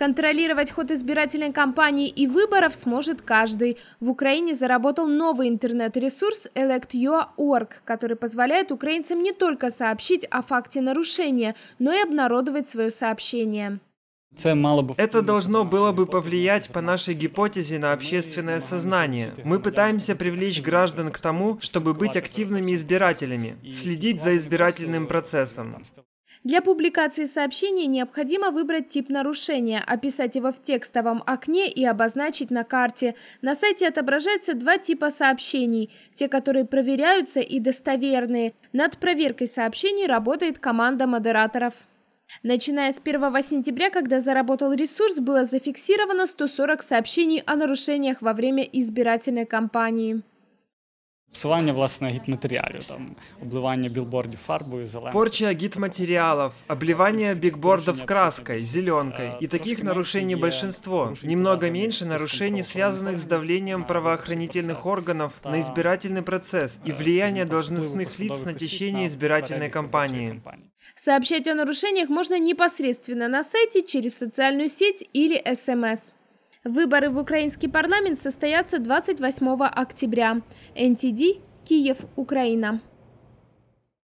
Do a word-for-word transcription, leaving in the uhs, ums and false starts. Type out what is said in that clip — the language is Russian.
Контролировать ход избирательной кампании и выборов сможет каждый. В Украине заработал новый интернет-ресурс элект точка ю а точка орг, который позволяет украинцам не только сообщить о факте нарушения, но и обнародовать свое сообщение. Это должно было бы повлиять по нашей гипотезе на общественное сознание. Мы пытаемся привлечь граждан к тому, чтобы быть активными избирателями, следить за избирательным процессом. Для публикации сообщения необходимо выбрать тип нарушения, описать его в текстовом окне и обозначить на карте. На сайте отображаются два типа сообщений – те, которые проверяются, и достоверные. Над проверкой сообщений работает команда модераторов. Начиная с первого сентября, когда заработал ресурс, было зафиксировано сто сорок сообщений о нарушениях во время избирательной кампании. Псування, власне, гітматеріалів, там, обливання білбордів фарбою, зеленою. Порча гитматериалов, обливание бигбордов краской, зеленкой. И таких нарушений большинство. Немного меньше нарушений, связанных с давлением правоохранительных органов на избирательный процесс и влияние должностных лиц на течение избирательной кампании. Сообщать о нарушениях можно непосредственно на сайте, через социальную сеть или эс эм эс. Выборы в украинский парламент состоятся двадцать восьмого октября. эн ти ди, Киев, Украина.